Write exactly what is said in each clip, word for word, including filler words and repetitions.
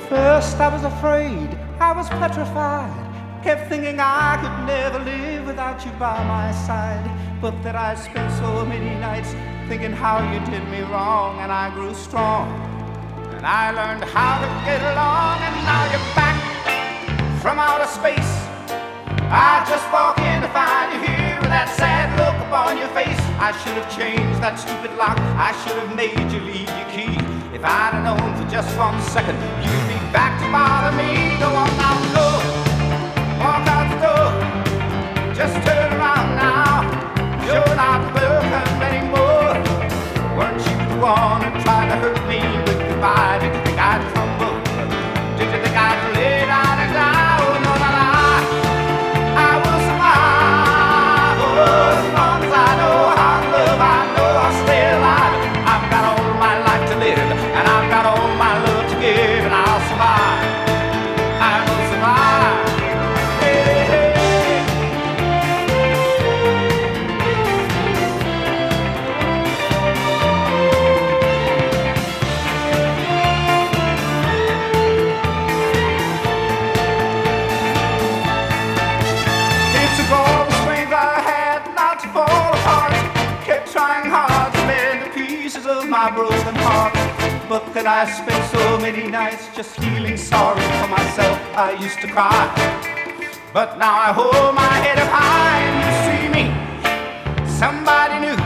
First I was afraid, I was petrified, kept thinking I could never live without you by my side. But then I spent so many nights thinking how you did me wrong, and I grew strong, and I learned how to get along. And now you're back from outer space. I just walk in to find you here with that sad look upon your face. I should have changed that stupid lock, I should have made you leave your key. If I'd have known for just one second you'd be back to bother me. Go on now, go, walk out the door, just turn around now. You're not welcome anymore. Weren't you the one who tried to hurt me with goodbye? Did you think I'd crumble? Did you think I'd lay down and die? Oh no, no, no, I will survive. Oh, as long as I know how to love, I know I'll stay alive. I've got all my life to live, and I've got all my love to give, and I'll survive. I will survive. Hey, hey. It took all the strength I had not to fall apart. Kept trying hard to mend the pieces of my broken heart. But then I spent so many nights just feeling sorry for myself. I used to cry, but now I hold my head up high and you see me, somebody new.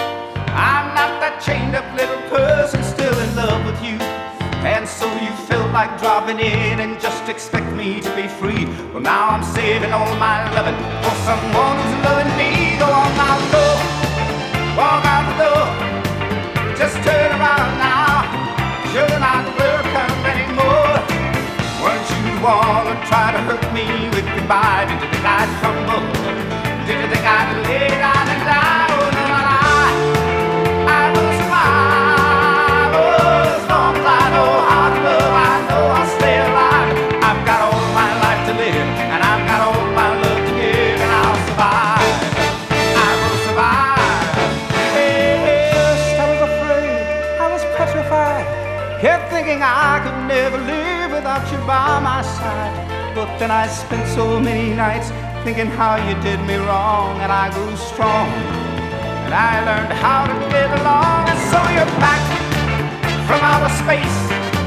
I'm not that chained up little person still in love with you. And so you felt like dropping in and just expect me to be free. Well, now I'm saving all my loving for someone who's loving me. Go on now, go, walk out the door, just turn around now. You're not welcome anymore. Weren't you the one who tried to hurt me with goodbye? Did you think I'd crumble? Did you think I'd lay down and die? Oh no, no, no, I will survive. Oh, as long as I know how to love, I know I'll stay alive. I've got all my life to live, and I've got all my love to give, and I'll survive. I will survive. Hey, hey. First I was afraid, I was petrified, kept thinking I could never live without you by my side. But then I spent so many nights thinking how you did me wrong, and I grew strong, and I learned how to get along. And so you're back from outer space.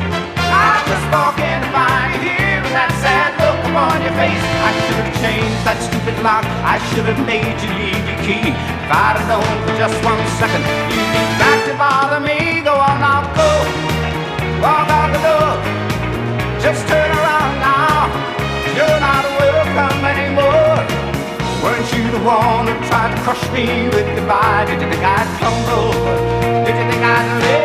I just walk in to find you here with that sad look upon your face. I should have changed that stupid lock, I should have made you leave your key. If I'd have known for just one second you'd be back to bother me. Go on now, go, walk out the door, just turn around now. You're not welcome anymore. Weren't you the one who tried to crush me with goodbye? Did you think I'd crumble? Did you think I'd live?